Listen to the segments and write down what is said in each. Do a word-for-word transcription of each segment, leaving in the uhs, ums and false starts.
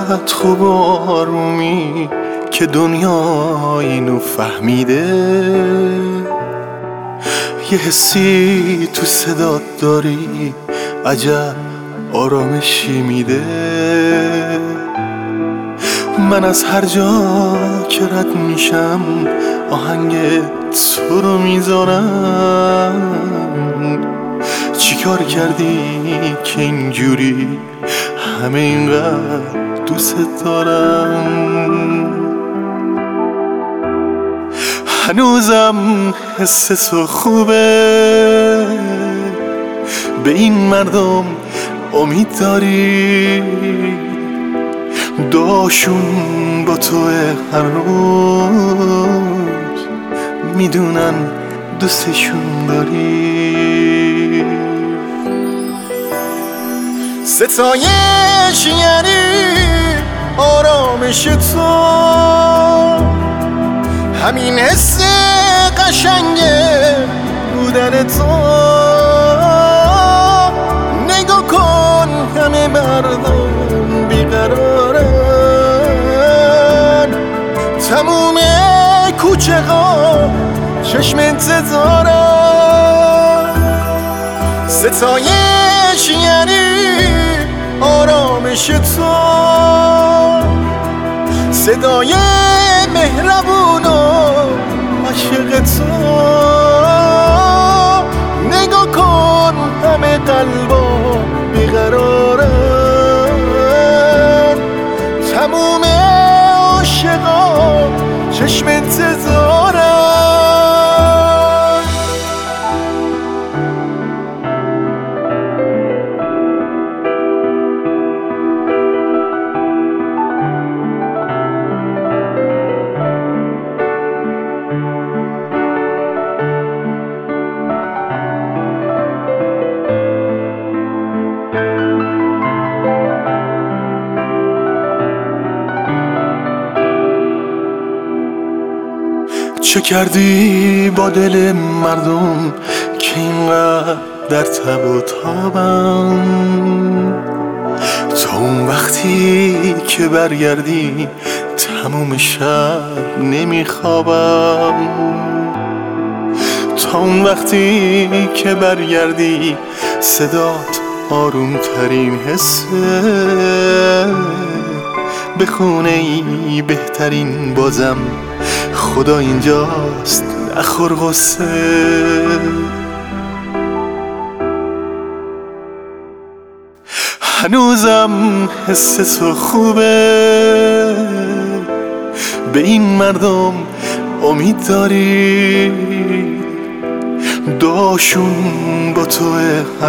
چقدر خوب و آرومی که دنیا اینو فهمیده. یه حسی تو صدات داری عجب آرامشی میده. من از هر جا که رد میشم آهنگ تو رو میذارم. چی کار کردی که اینجوری همه اینقدر دوست دارم؟ هنوزم حس تو خوبه، به این مردم امید داری. دعاشون با تو هر روز، میدونن دوستشون داری. ستایش یعنی آرامش تو، همین حس قشنگه بودن تو. نگاه کن همه مردم بیقرارن، تموم کوچه ها چشم انتظارن. ستایش یعنی آرامش تو، صدای مهربون و عاشق تو. نگاه کن همه قلبا بیقرارن، تموم عاشقا چشم انتظارن. چه کردی با دل مردم که اینقدر در تب و تابم؟ تا اون وقتی که برگردی تموم شب نمیخوابم. تا اون وقتی که برگردی صدات آروم ترین حسه. به خونه ای بهترین بازم خدا اینجاست نخور غصه. هنوزم حس تو خوبه، به این مردم امید داری. دعاشون با تو هر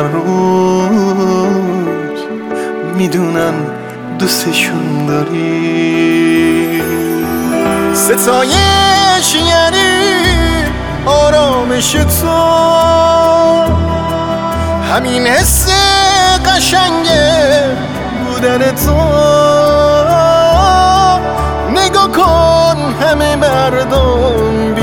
روز، میدونن دوستشون داری. ستایش یعنی آرامش تو، همین حس قشنگه بودن تو. نگاه کن همه مردم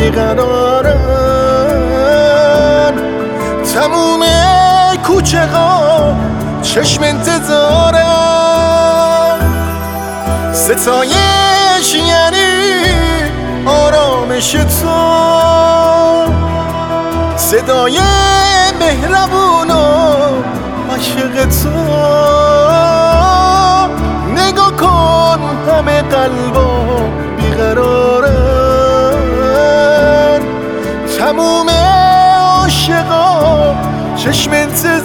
بیقرارن، تموم کوچه ها چشم انتظارن. ستایش یعنی آرامش تو، صدای مهربون و عاشق تو. نگاه کن همه قلبا بیقرارن، تموم عاشقا چشم انتظارن.